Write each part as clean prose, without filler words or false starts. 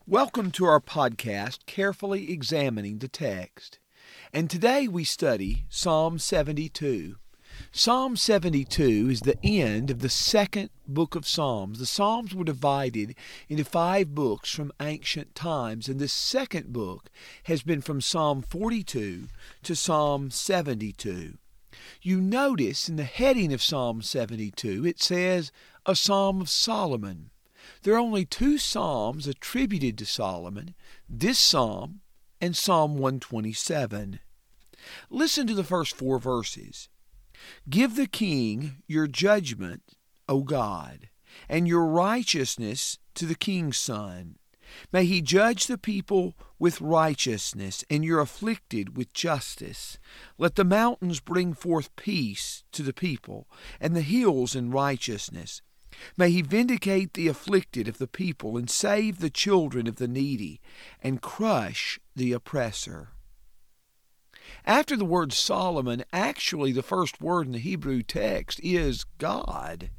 Welcome to our podcast, Carefully Examining the Text. And today we study Psalm 72. Psalm 72 is the end of the second book of Psalms. The Psalms were divided into 5 books from ancient times, and this second book has been from Psalm 42 to Psalm 72. You notice in the heading of Psalm 72, it says, a Psalm of Solomon. There are only 2 psalms attributed to Solomon, this psalm and Psalm 127. Listen to the first 4 verses. Give the king your judgment, O God, and your righteousness to the king's son. May he judge the people with righteousness, and your afflicted with justice. Let the mountains bring forth peace to the people, and the hills in righteousness. May he vindicate the afflicted of the people, and save the children of the needy, and crush the oppressor. After the word Solomon, actually the first word in the Hebrew text is God.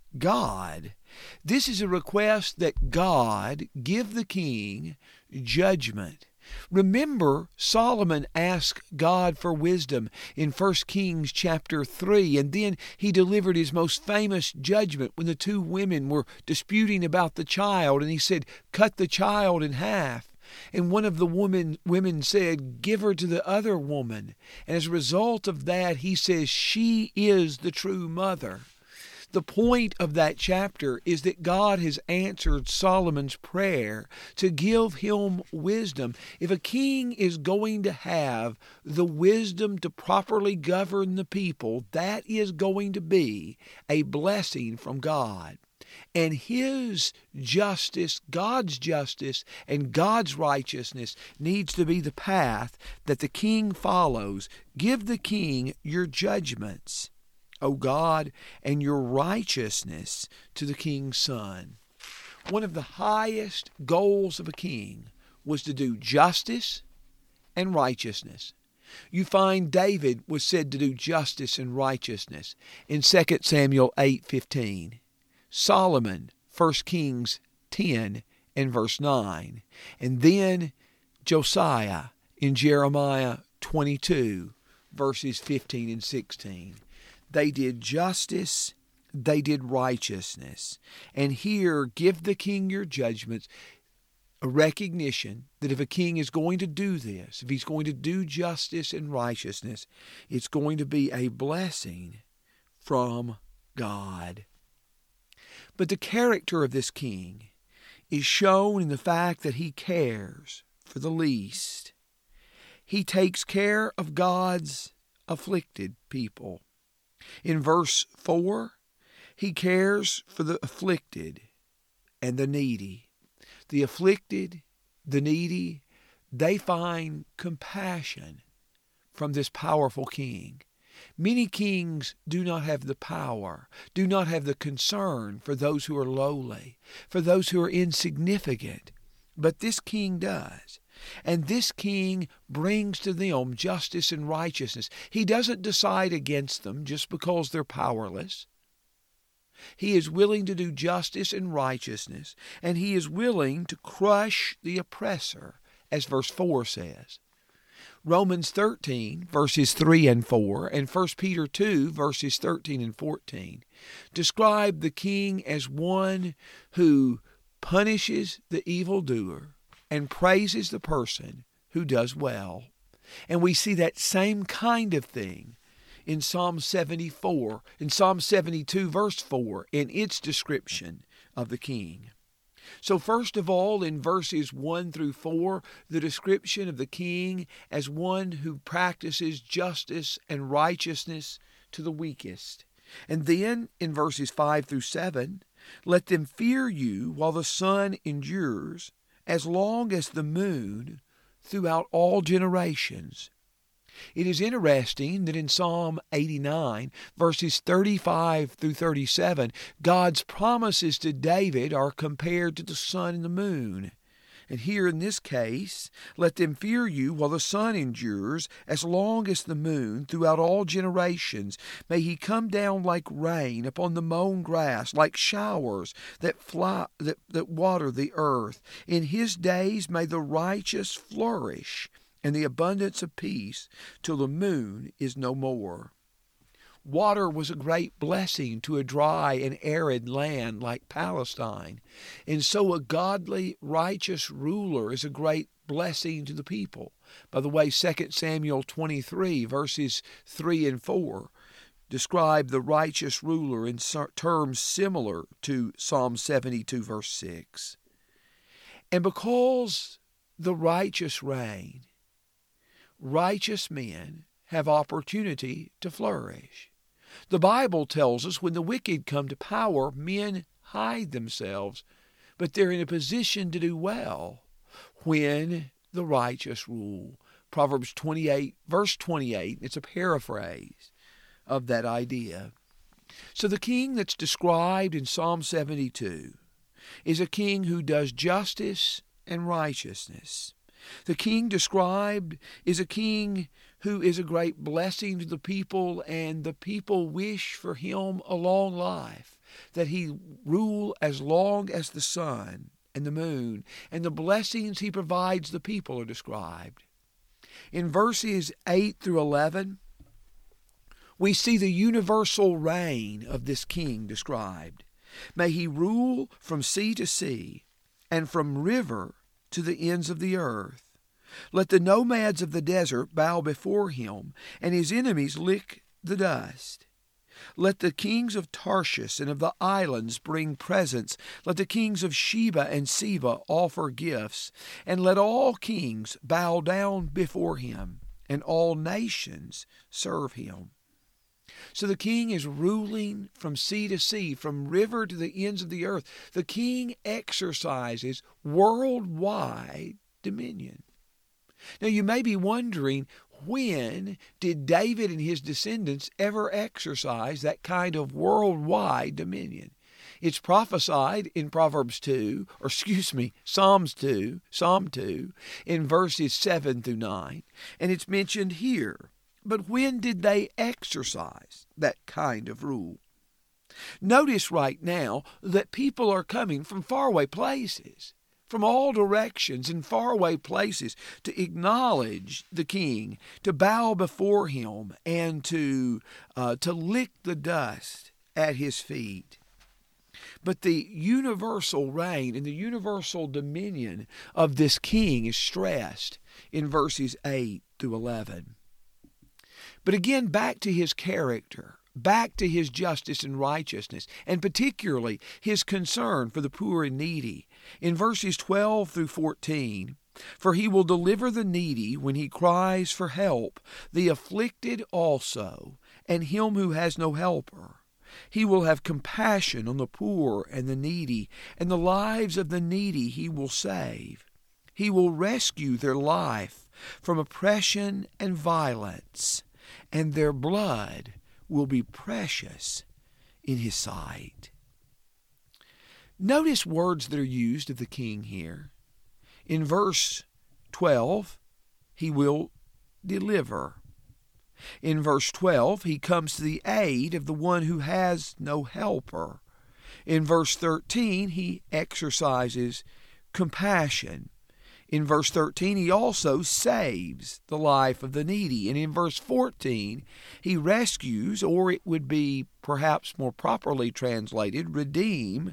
God. This is a request that God give the king judgment. Remember, Solomon asked God for wisdom in 1 Kings chapter 3, and then he delivered his most famous judgment when the 2 women were disputing about the child, and he said, cut the child in half. And one of the women said, give her to the other woman. And as a result of that, he says, she is the true mother. The point of that chapter is that God has answered Solomon's prayer to give him wisdom. If a king is going to have the wisdom to properly govern the people, that is going to be a blessing from God. And His justice, God's justice, and God's righteousness needs to be the path that the king follows. Give the king your judgments, O God, and your righteousness to the king's son. One of the highest goals of a king was to do justice and righteousness. You find David was said to do justice and righteousness in 2 Samuel 8:15. Solomon, 1 Kings 10 and verse 9. And then Josiah in Jeremiah 22, verses 15 and 16. They did justice, they did righteousness. And here, give the king your judgments, a recognition that if a king is going to do this, if he's going to do justice and righteousness, it's going to be a blessing from God. But the character of this king is shown in the fact that he cares for the least. He takes care of God's afflicted people. In verse 4, he cares for the afflicted and the needy. The afflicted, the needy, they find compassion from this powerful king. Many kings do not have the power, do not have the concern for those who are lowly, for those who are insignificant. But this king does. And this king brings to them justice and righteousness. He doesn't decide against them just because they're powerless. He is willing to do justice and righteousness, and he is willing to crush the oppressor, as verse 4 says. Romans 13, verses 3 and 4, and 1 Peter 2, verses 13 and 14, describe the king as one who punishes the evildoer and praises the person who does well. And we see that same kind of thing in Psalm 74, in Psalm 72, verse 4, in its description of the king. So first of all, in verses 1 through 4, the description of the king as one who practices justice and righteousness to the weakest. And then in verses 5 through 7, let them fear you while the sun endures, as long as the moon, throughout all generations. It is interesting that in Psalm 89, verses 35 through 37, God's promises to David are compared to the sun and the moon. And here in this case, let them fear you while the sun endures, as long as the moon, throughout all generations. May he come down like rain upon the mown grass, like showers that water the earth. In his days may the righteous flourish, and the abundance of peace, till the moon is no more. Water was a great blessing to a dry and arid land like Palestine, and so a godly, righteous ruler is a great blessing to the people. By the way, 2 Samuel 23, verses 3 and 4, describe the righteous ruler in terms similar to Psalm 72, verse 6. And because the righteous reign, righteous men have opportunity to flourish. The Bible tells us when the wicked come to power, men hide themselves, but they're in a position to do well when the righteous rule. Proverbs 28, verse 28, it's a paraphrase of that idea. So the king that's described in Psalm 72 is a king who does justice and righteousness. The king described is a king who is a great blessing to the people, and the people wish for him a long life, that he rule as long as the sun and the moon, and the blessings he provides the people are described. In verses 8 through 11, we see the universal reign of this king described. May he rule from sea to sea, and from river to the ends of the earth. Let the nomads of the desert bow before him, and his enemies lick the dust. Let the kings of Tarshish and of the islands bring presents. Let the kings of Sheba and Seba offer gifts. And let all kings bow down before him, and all nations serve him. So the king is ruling from sea to sea, from river to the ends of the earth. The king exercises worldwide dominion. Now you may be wondering, when did David and his descendants ever exercise that kind of worldwide dominion? It's prophesied in Psalm 2, in verses 7 through 9, and it's mentioned here. But when did they exercise that kind of rule? Notice right now that people are coming from faraway places, from all directions and faraway places, to acknowledge the king, to bow before him, and to lick the dust at his feet. But the universal reign and the universal dominion of this king is stressed in verses 8 through 11. But again, back to his character, back to his justice and righteousness, and particularly his concern for the poor and needy. In verses 12 through 14, for he will deliver the needy when he cries for help, the afflicted also, and him who has no helper. He will have compassion on the poor and the needy, and the lives of the needy he will save. He will rescue their life from oppression and violence, and their blood will be precious in his sight. Notice words that are used of the king here. In verse 12, he will deliver. In verse 12, he comes to the aid of the one who has no helper. In verse 13, he exercises compassion. In verse 13, he also saves the life of the needy. And in verse 14, he rescues, or it would be perhaps more properly translated, redeem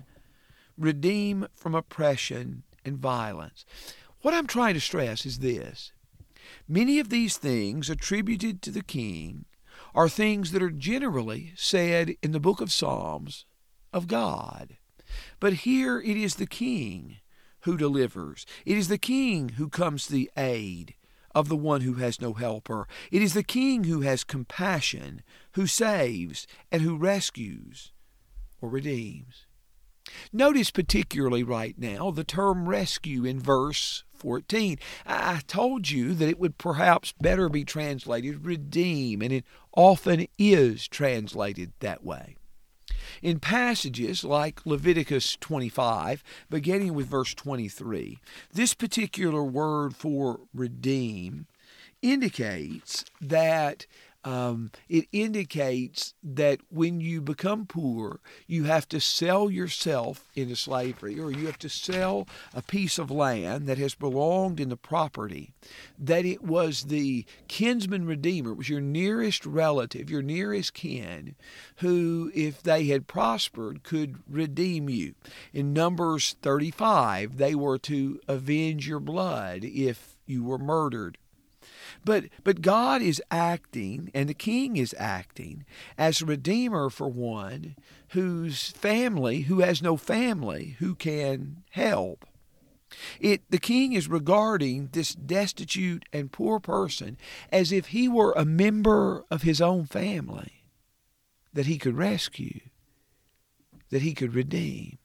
from oppression and violence. What I'm trying to stress is this. Many of these things attributed to the king are things that are generally said in the book of Psalms of God. But here it is the king who delivers. It is the king who comes to the aid of the one who has no helper. It is the king who has compassion, who saves, and who rescues or redeems. Notice particularly right now the term rescue in verse 14. I told you that it would perhaps better be translated redeem, and it often is translated that way. In passages like Leviticus 25, beginning with verse 23, this particular word for redeem indicates that when you become poor, you have to sell yourself into slavery, or you have to sell a piece of land that has belonged in the property, that it was the kinsman redeemer, it was your nearest relative, your nearest kin, who, if they had prospered, could redeem you. In Numbers 35, they were to avenge your blood if you were murdered. But God is acting, and the king is acting, as a redeemer for one who has no family, who can help. The king is regarding this destitute and poor person as if he were a member of his own family that he could rescue, that he could redeem.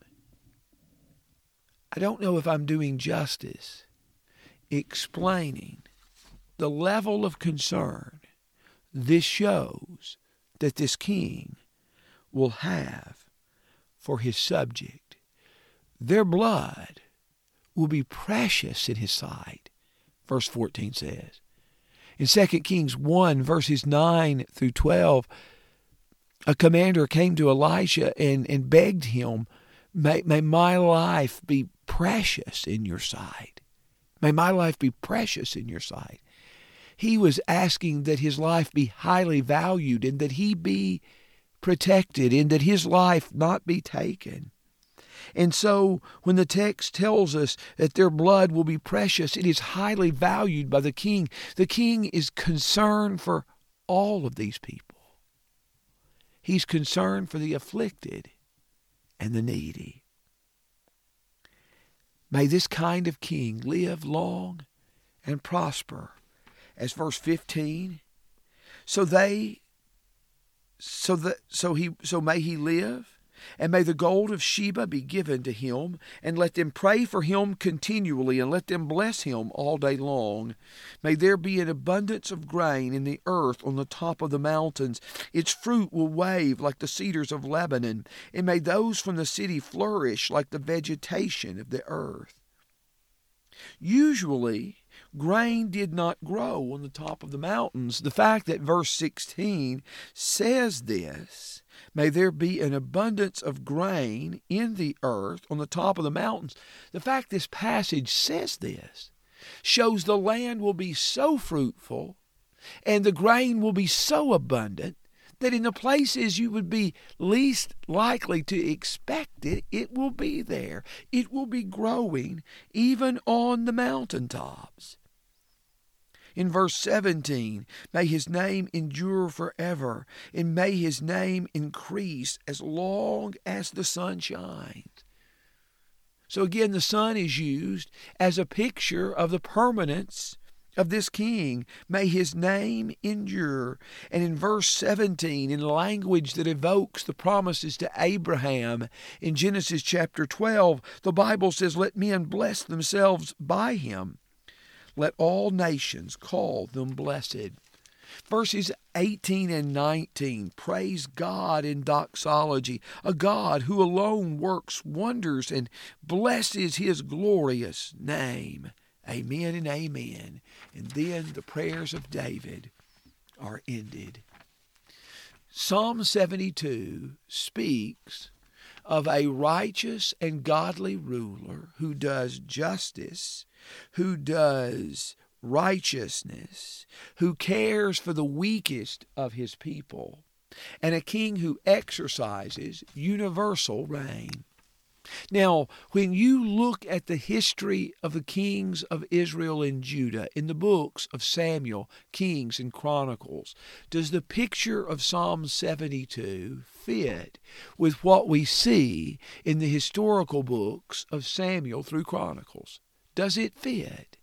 I don't know if I'm doing justice explaining the level of concern this shows that this king will have for his subject. Their blood will be precious in his sight, verse 14 says. In 2 Kings 1, verses 9 through 12, a commander came to Elisha and begged him, may my life be precious in your sight. May my life be precious in your sight. He was asking that his life be highly valued and that he be protected and that his life not be taken. And so when the text tells us that their blood will be precious, it is highly valued by the king. The king is concerned for all of these people. He's concerned for the afflicted and the needy. May this kind of king live long and prosper. As verse 15, so may he live, and may the gold of Sheba be given to him, and let them pray for him continually, and let them bless him all day long. May there be an abundance of grain in the earth on the top of the mountains. Its fruit will wave like the cedars of Lebanon, and may those from the city flourish like the vegetation of the earth. Usually, grain did not grow on the top of the mountains. The fact that verse 16 says this, may there be an abundance of grain in the earth on the top of the mountains. The fact this passage says this shows the land will be so fruitful and the grain will be so abundant that in the places you would be least likely to expect it, it will be there. It will be growing even on the mountaintops. In verse 17, may his name endure forever, and may his name increase as long as the sun shines. So again, the sun is used as a picture of the permanence of this king. May his name endure. And in verse 17, in language that evokes the promises to Abraham in Genesis chapter 12, the Bible says, let men bless themselves by him. Let all nations call them blessed. Verses 18 and 19 praise God in doxology, a God who alone works wonders and blesses his glorious name. Amen and amen. And then the prayers of David are ended. Psalm 72 speaks of a righteous and godly ruler who does justice, who does righteousness, who cares for the weakest of his people, and a king who exercises universal reign. Now, when you look at the history of the kings of Israel and Judah in the books of Samuel, Kings, and Chronicles, does the picture of Psalm 72 fit with what we see in the historical books of Samuel through Chronicles? Does it fit?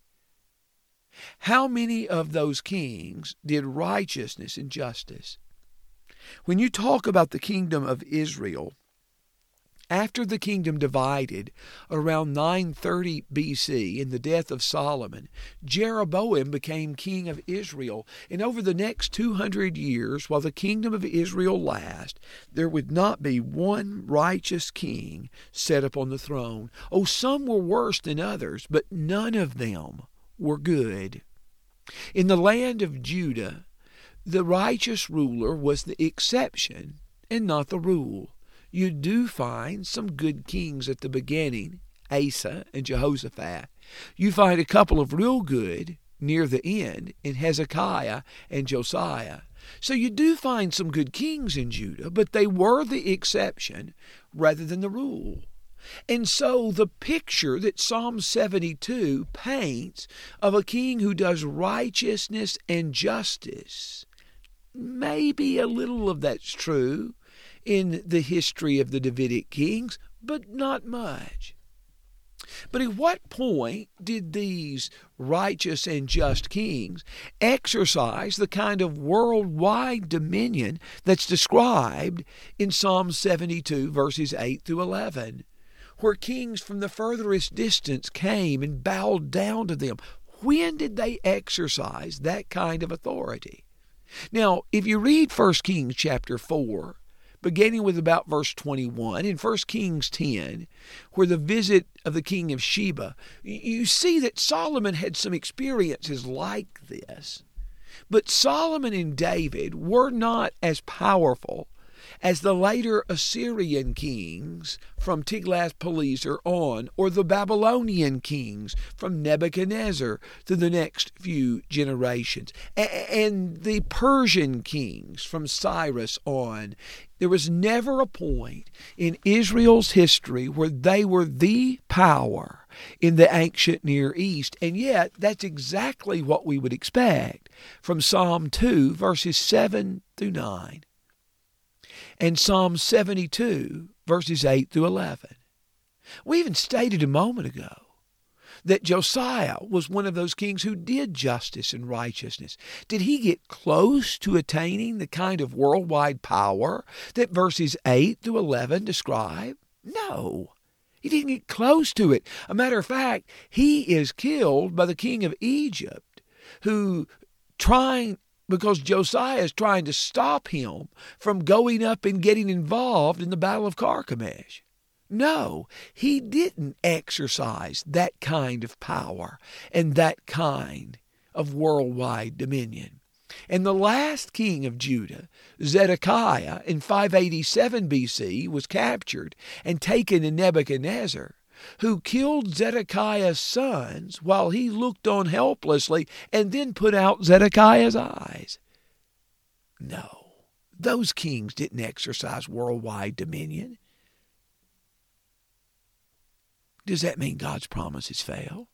How many of those kings did righteousness and justice? When you talk about the kingdom of Israel, After the kingdom divided around 930 BC in the death of Solomon, Jeroboam became king of Israel. And over the next 200 years, while the kingdom of Israel lasts, there would not be one righteous king set upon the throne. Oh, some were worse than others, but none of them were good. In the land of Judah, the righteous ruler was the exception and not the rule. You do find some good kings at the beginning, Asa and Jehoshaphat. You find a couple of real good near the end in Hezekiah and Josiah. So you do find some good kings in Judah, but they were the exception rather than the rule. And so the picture that Psalm 72 paints of a king who does righteousness and justice, maybe a little of that's true in the history of the Davidic kings, but not much. But at what point did these righteous and just kings exercise the kind of worldwide dominion that's described in Psalm 72, verses 8 through 11, where kings from the furthest distance came and bowed down to them? When did they exercise that kind of authority? Now, if you read 1 Kings chapter 4, beginning with about verse 21, in 1 Kings 10, where the visit of the king of Sheba, you see that Solomon had some experiences like this. But Solomon and David were not as powerful as the later Assyrian kings from Tiglath-Pileser on, or the Babylonian kings from Nebuchadnezzar through the next few generations, and the Persian kings from Cyrus on. There was never a point in Israel's history where they were the power in the ancient Near East, and yet that's exactly what we would expect from Psalm 2, verses 7 through 9. And Psalm 72, verses 8 through 11. We even stated a moment ago that Josiah was one of those kings who did justice and righteousness. Did he get close to attaining the kind of worldwide power that verses 8 through 11 describe? No, he didn't get close to it. A matter of fact, he is killed by the king of Egypt, because Josiah is trying to stop him from going up and getting involved in the Battle of Carchemish. No, he didn't exercise that kind of power and that kind of worldwide dominion. And the last king of Judah, Zedekiah, in 587 BC, was captured and taken to Nebuchadnezzar, who killed Zedekiah's sons while he looked on helplessly and then put out Zedekiah's eyes. No, those kings didn't exercise worldwide dominion. Does that mean God's promises fail?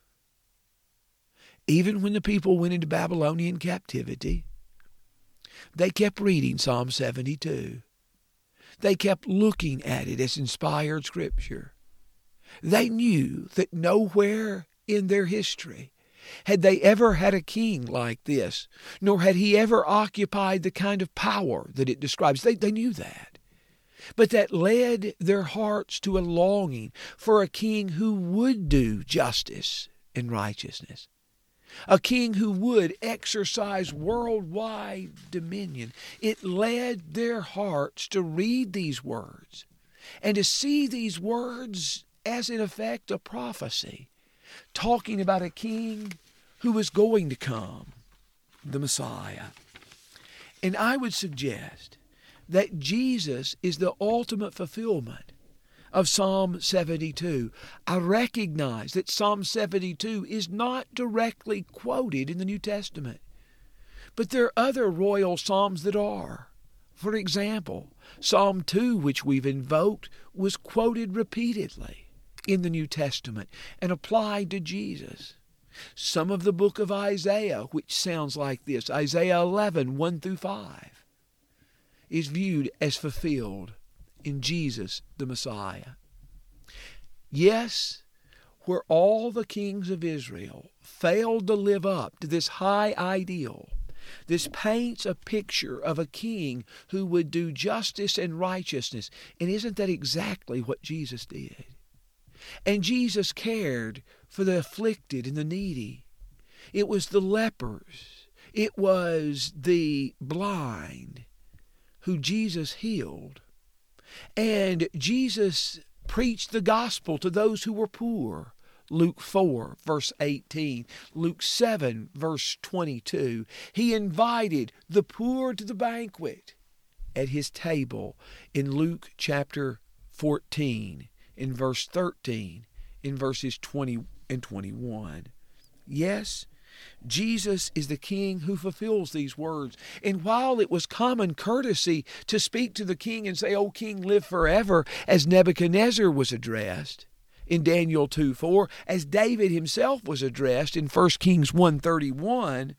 Even when the people went into Babylonian captivity, they kept reading Psalm 72. They kept looking at it as inspired scripture. They knew that nowhere in their history had they ever had a king like this, nor had he ever occupied the kind of power that it describes. They knew that. But that led their hearts to a longing for a king who would do justice and righteousness, a king who would exercise worldwide dominion. It led their hearts to read these words and to see these words as in effect a prophecy, talking about a king who was going to come, the Messiah. And I would suggest that Jesus is the ultimate fulfillment of Psalm 72. I recognize that Psalm 72 is not directly quoted in the New Testament, but there are other royal psalms that are. For example, Psalm 2, which we've invoked, was quoted repeatedly in the New Testament and applied to Jesus. Some of the book of Isaiah, which sounds like this, Isaiah 11, 1 through 5, is viewed as fulfilled in Jesus the Messiah. Yes, where all the kings of Israel failed to live up to this high ideal, This paints a picture of a king who would do justice and righteousness. And isn't that exactly what Jesus did? And Jesus cared for the afflicted and the needy. It was the lepers. It was the blind who Jesus healed. And Jesus preached the gospel to those who were poor. Luke 4, verse 18. Luke 7, verse 22. He invited the poor to the banquet at his table in Luke chapter 14, in verse 13, in verses 20 and 21. Yes, Jesus is the king who fulfills these words. And while it was common courtesy to speak to the king and say, "O king, live forever," as Nebuchadnezzar was addressed in Daniel 2:4, as David himself was addressed in 1 Kings 1:31,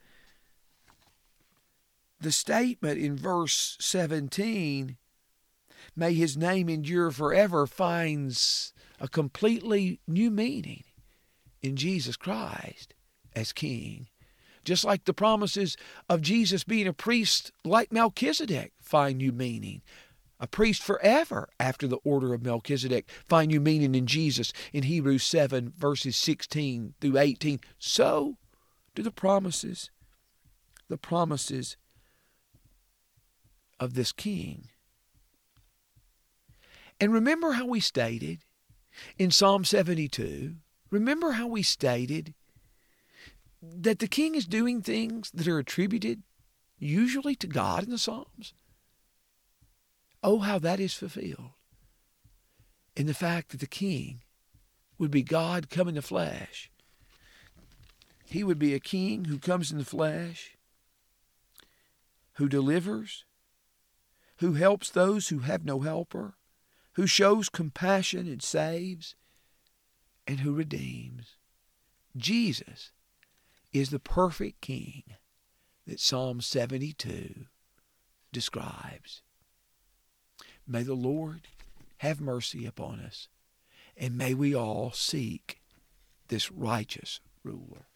the statement in verse 17, "May his name endure forever," finds a completely new meaning in Jesus Christ as king. Just like the promises of Jesus being a priest like Melchizedek find new meaning. A priest forever after the order of Melchizedek find new meaning in Jesus in Hebrews 7 verses 16 through 18. So do the promises of this king. And remember how we stated in Psalm 72, remember how we stated that the king is doing things that are attributed usually to God in the Psalms? Oh, how that is fulfilled in the fact that the king would be God come in the flesh. He would be a king who comes in the flesh, who delivers, who helps those who have no helper, who shows compassion and saves, and who redeems. Jesus is the perfect king that Psalm 72 describes. May the Lord have mercy upon us, and may we all seek this righteous ruler.